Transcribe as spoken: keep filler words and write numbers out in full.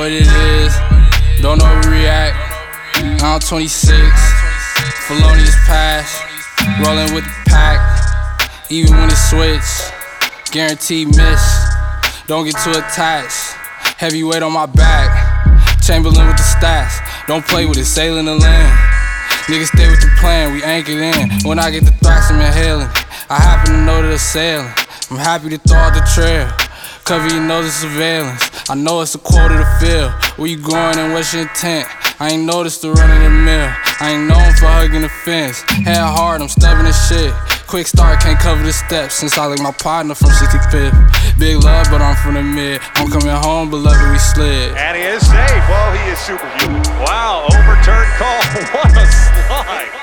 what it is, don't overreact. I'm twenty-six, felonious pass, rolling with the pack. Even when it switch, guaranteed miss. Don't get too attached, heavyweight on my back. Chamberlain with the stats, don't play with it, sailing the land. Niggas stay with the plan, we anchored in. When I get the thrax, I'm inhaling. I happen to know that it's sailing. I'm happy to throw out the trail. Cover your nose of surveillance. I know it's a quarter to fill. Where you going and what's your intent? I ain't noticed the run of the mill. I ain't known for hugging the fence. Head hard, I'm stubborn as shit. Quick start, can't cover the steps. Since I like my partner from sixty-fifth. Big love, but I'm from the mid. I'm coming home, beloved, we slid. And he is safe. Well, he is superhuman. Wow, overturned call. What a slide.